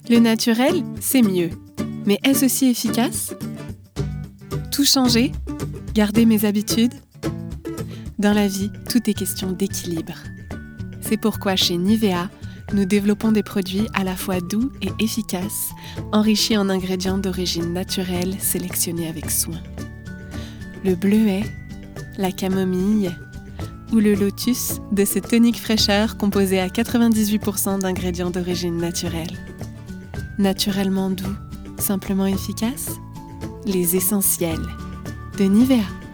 Le naturel, c'est mieux. Mais est-ce aussi efficace ? Tout changer ? Garder mes habitudes ? Dans la vie, tout est question d'équilibre. C'est pourquoi chez Nivea, nous développons des produits à la fois doux et efficaces, enrichis en ingrédients d'origine naturelle sélectionnés avec soin. Le bleuet, la camomille ou le lotus de ce tonique fraîcheur composé à 98% d'ingrédients d'origine naturelle. Naturellement doux, simplement efficace ? Les essentiels de Nivea.